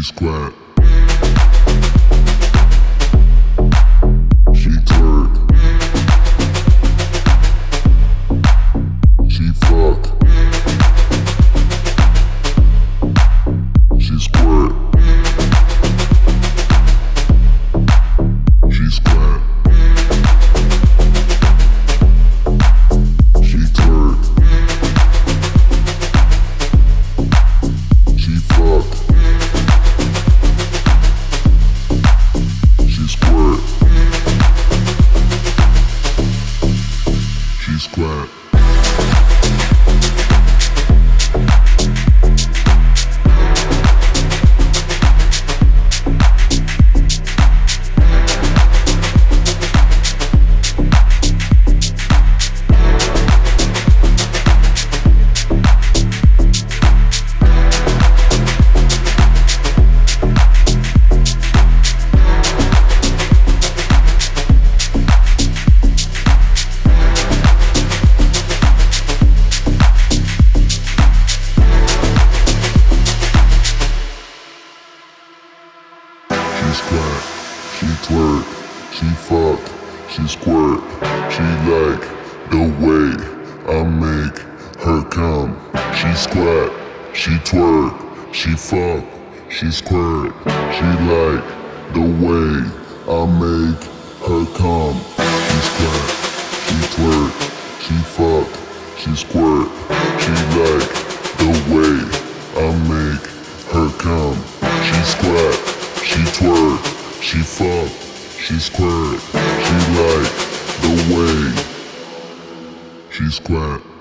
She squat. She twerk. She fuck. She squirt. She squat. She twerk. She fuck. She squirt. She squat. She squat, she twerk, she fuck, she squirt. She like the way I make her come. She squat, she twerk, she fuck, she squirt. She like the way I make her come. She squat, she twerk, she fuck, she squirt. She like the way I make her come. She squat. She twerk, she fuck, she squirt. She like the way she squat.